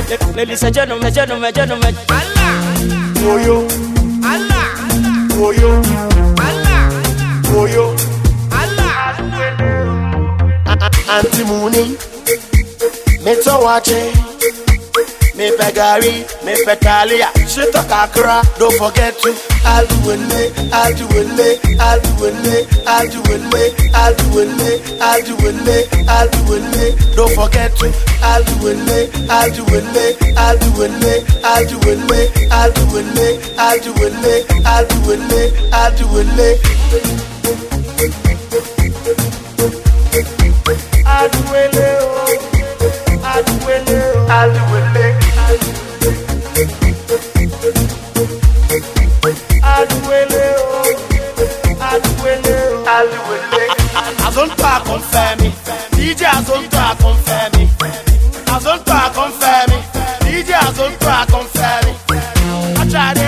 Ladies and gentlemen. Allah. Oyo, Allah. oyo, Allah. oyo. Allah. Auntie Mooney, me to watch it. Me pegari, me petalia. She talk akra, don't forget to. I'll do it, I'll do it, I'll do it, I'll do it, I'll do it, I'll do it, I'll do it. Don't forget to. I'll do it, I'll do it, I'll do it, I'll do it, I'll do it, I'll do it, I'll do it, I'll do it. I'll do it, I'll do it, I'll do it. Azonto confermi, DJ Azonto confermi, Azonto confermi, DJ Azonto confermi. Achade,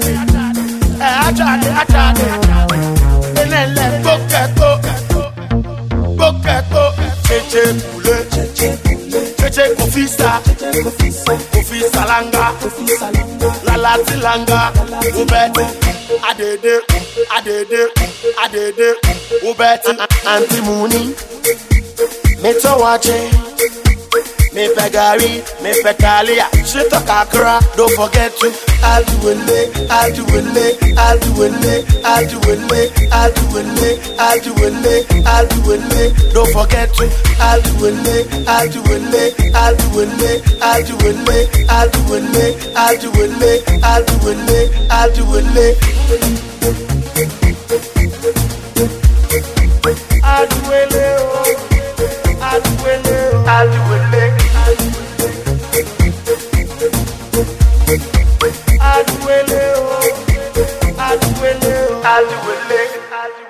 Enele boketo, cheche kofisa, kofisa langa, lalati langa, ubete, adede, ubete. Auntie Mooney, me to watch it. Me pegari, me petalia. She talk akra, don't forget to. I'll do it, I'll do it, I'll do it, I'll do it, I'll do it, I'll do it, I'll do it. Don't forget to. I'll do it, I'll do it, I'll do it, I'll do it, I'll do it, I'll do it, I'll do it, I'll do it. I'll do it, I'll do it, I'll do it. I'll do it.